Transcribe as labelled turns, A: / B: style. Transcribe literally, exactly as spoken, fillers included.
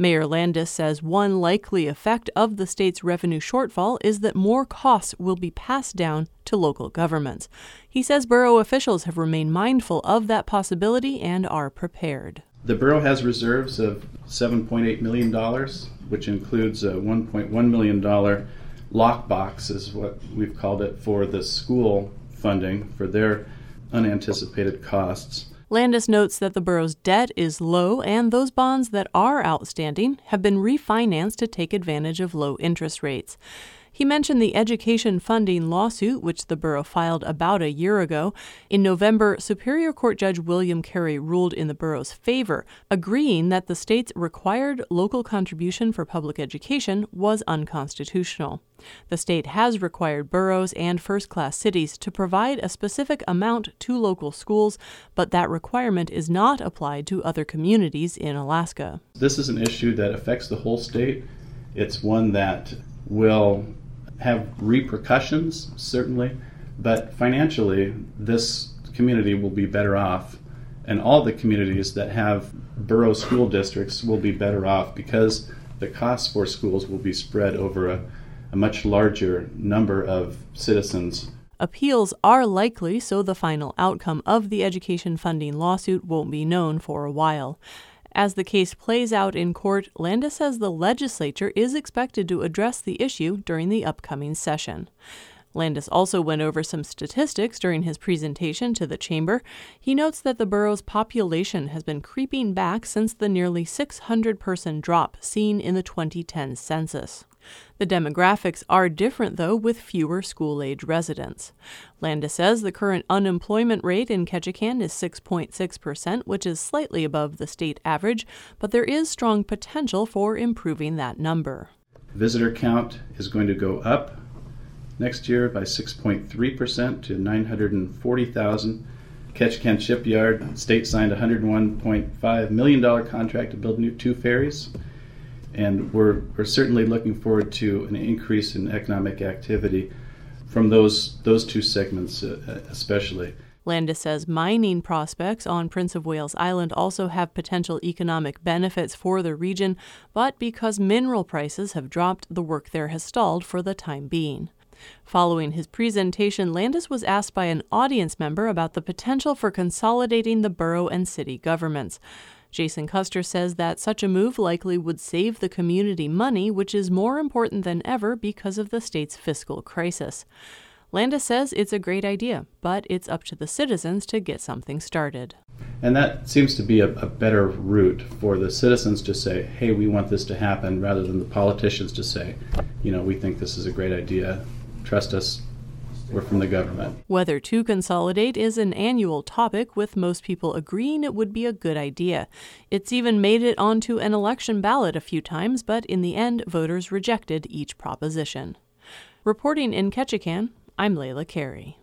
A: Mayor Landis says one likely effect of the state's revenue shortfall is that more costs will be passed down to local governments. He says borough officials have remained mindful of that possibility and are prepared.
B: The borough has reserves of seven point eight million dollars, which includes a one point one million dollars lockbox, is what we've called it, for the school funding for their unanticipated costs.
A: Landis notes that the borough's debt is low, and those bonds that are outstanding have been refinanced to take advantage of low interest rates. He mentioned the education funding lawsuit, which the borough filed about a year ago. In November, Superior Court Judge William Carey ruled in the borough's favor, agreeing that the state's required local contribution for public education was unconstitutional. The state has required boroughs and first-class cities to provide a specific amount to local schools, but that requirement is not applied to other communities in Alaska.
B: This is an issue that affects the whole state. It's one that will have repercussions, certainly, but financially, this community will be better off, and all the communities that have borough school districts will be better off because the costs for schools will be spread over a, a much larger number of citizens.
A: Appeals are likely, so the final outcome of the education funding lawsuit won't be known for a while. As the case plays out in court, Landis says the legislature is expected to address the issue during the upcoming session. Landis also went over some statistics during his presentation to the chamber. He notes that the borough's population has been creeping back since the nearly six hundred person drop seen in the twenty ten census. The demographics are different, though, with fewer school-age residents. Landis says the current unemployment rate in Ketchikan is six point six percent, which is slightly above the state average, but there is strong potential for improving that number.
B: Visitor count is going to go up next year by six point three percent to nine hundred forty thousand. Ketchikan Shipyard, state signed a one hundred one point five million dollars contract to build new two ferries. And we're, we're certainly looking forward to an increase in economic activity from those those two segments uh, especially.
A: Landis says mining prospects on Prince of Wales Island also have potential economic benefits for the region, but because mineral prices have dropped, the work there has stalled for the time being. Following his presentation, Landis was asked by an audience member about the potential for consolidating the borough and city governments. Jason Custer says that such a move likely would save the community money, which is more important than ever because of the state's fiscal crisis. Landis says it's a great idea, but it's up to the citizens to get something started.
B: And that seems to be a, a better route for the citizens to say, hey, we want this to happen, rather than the politicians to say, you know, we think this is a great idea. Trust us. We're from the government.
A: Whether to consolidate is an annual topic, with most people agreeing it would be a good idea. It's even made it onto an election ballot a few times, but in the end, voters rejected each proposition. Reporting in Ketchikan, I'm Layla Carey.